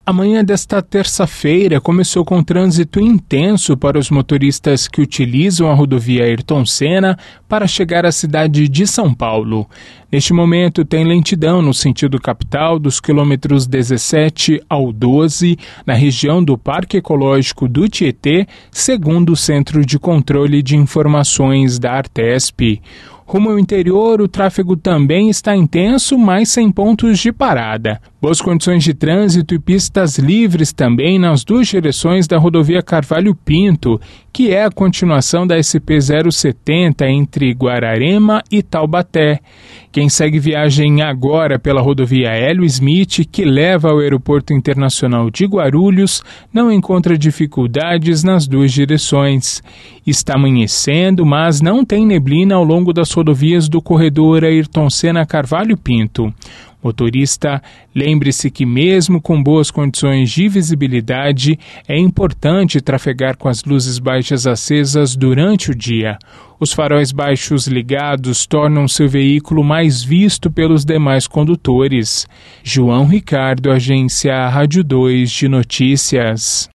A manhã desta terça-feira começou com trânsito intenso para os motoristas que utilizam a rodovia Ayrton Senna para chegar à cidade de São Paulo. Neste momento tem lentidão no sentido capital dos quilômetros 17 ao 12, na região do Parque Ecológico do Tietê, segundo o Centro de Controle de Informações da Artesp. Rumo ao interior, o tráfego também está intenso, mas sem pontos de parada. Boas condições de trânsito e pistas livres também nas duas direções da rodovia Carvalho Pinto, que é a continuação da SP-070 entre Guararema e Taubaté. Quem segue viagem agora pela rodovia Hélio Smith, que leva ao Aeroporto Internacional de Guarulhos, não encontra dificuldades nas duas direções. Está amanhecendo, mas não tem neblina ao longo das rodovias do corredor Ayrton Senna Carvalho Pinto. Motorista, lembre-se que mesmo com boas condições de visibilidade, é importante trafegar com as luzes baixas acesas durante o dia. Os faróis baixos ligados tornam seu veículo mais visto pelos demais condutores. João Ricardo, Agência Rádio 2 de Notícias.